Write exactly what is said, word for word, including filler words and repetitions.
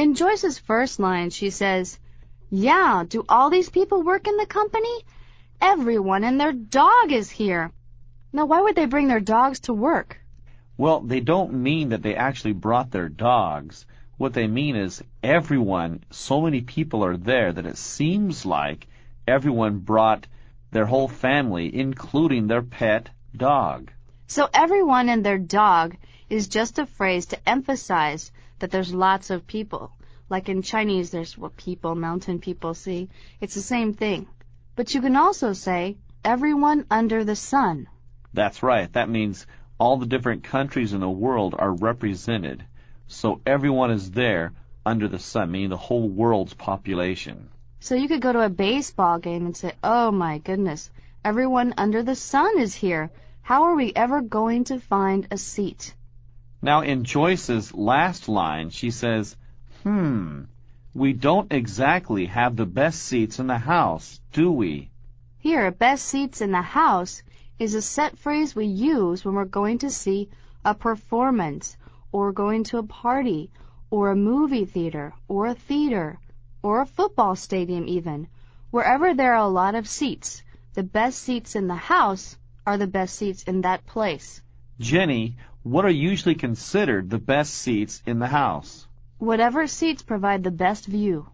In Joyce's first line, she says, "Yeah, do all these people work in the company? Everyone and their dog is here." Now, why would they bring their dogs to work? Well, they don't mean that they actually brought their dogs. What they mean is everyone, so many people are there that it seems like everyone brought their whole family, including their pet dog. So everyone and their dog is just a phrase to emphasize that there's lots of people. Like in Chinese, there's what people, mountain people see. It's the same thing. But you can also say everyone under the sun. That's right. That means all the different countries in the world are represented. So everyone is there under the sun, meaning the whole world's population. So you could go to a baseball game and say, "Oh my goodness, everyone under the sun is here. How are we ever going to find a seat?" Now in Joyce's last line, she says, hmm, we don't exactly have the best seats in the house, do we? Here, best seats in the house is a set phrase we use when we're going to see a performance, or going to a party, or a movie theater, or a theater, or a football stadium even. Wherever there are a lot of seats, the best seats in the house are the best seats in that place. Jenny, what are usually considered the best seats in the house? Whatever seats provide the best view.